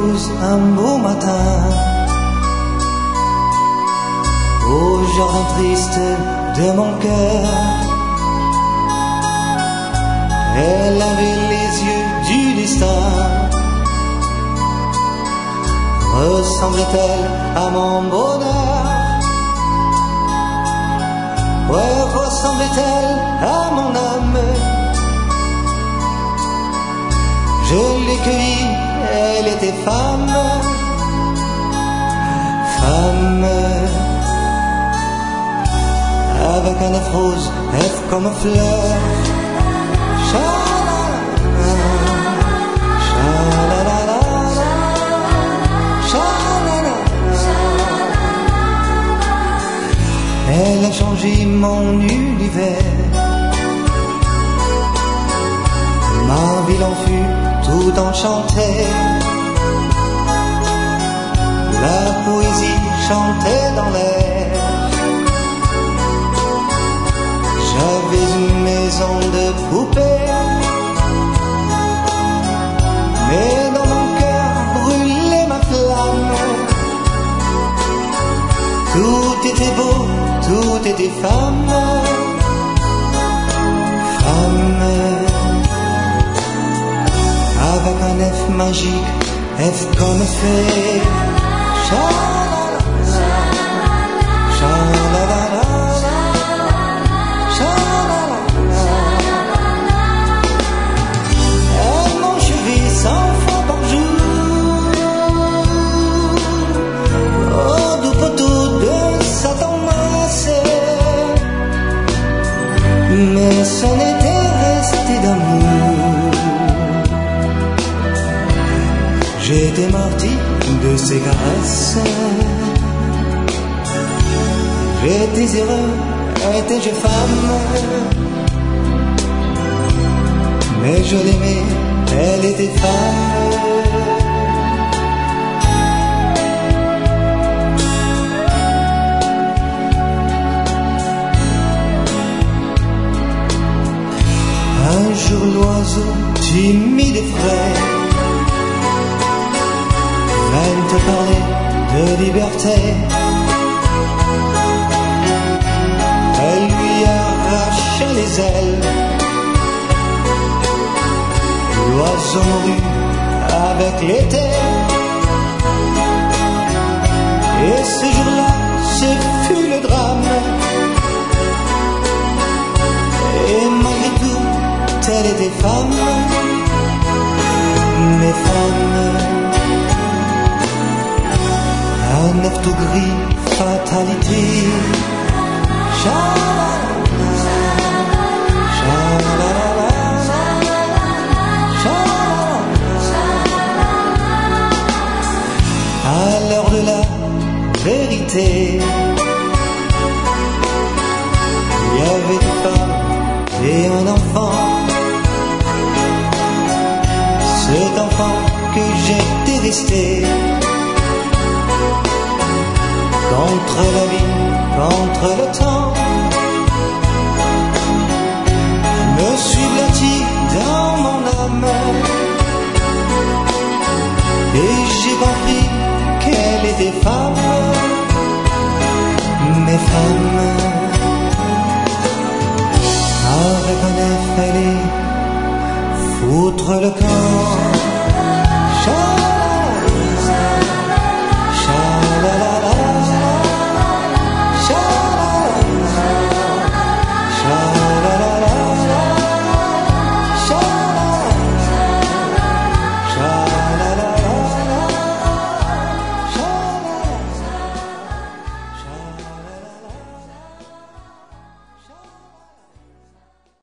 Toulouse un beau matin, au jardin triste de mon cœur. Elle avait les yeux du destin. Ressemblait-elle à mon bonheur? Ouais, ressemblait-elle à mon âme? Je l'ai cueillie, elle était femme. Femme, avec un œuf rose, œuf comme fleur. Elle a changé mon univers. Ma ville en fut tout enchantée. La poésie chantait dans l'air. J'avais une maison de poupée, mais dans mon cœur brûlait ma flamme. Tout était beau, tout était femme. Femme, avec un F magique, F comme fée. Elle m'enchevait 100 fois par jour, au doux poteau de Satan massé. Mais ce n'était resté d'amour. J'étais marty de ses caresses. J'étais heureux, étais-je femme? Mais je l'aimais, elle était femme. Un jour l'oiseau timide et frais vint te parler de liberté. Elle lui arracha les ailes. L'oiseau mourut avec l'été. Et ce jour-là, ce fut le drame. Et malgré tout, elle était femme. Mais femme, un œuf tout gris, fatalité. À l'heure de la vérité, il y avait une femme et un enfant. Cet enfant que j'ai détesté, contre la vie, contre le temps, je me suis blotti dans mon âme. Et j'ai compris qu'elle était femme. Mais femme, avec un F, elle est foutre le camp.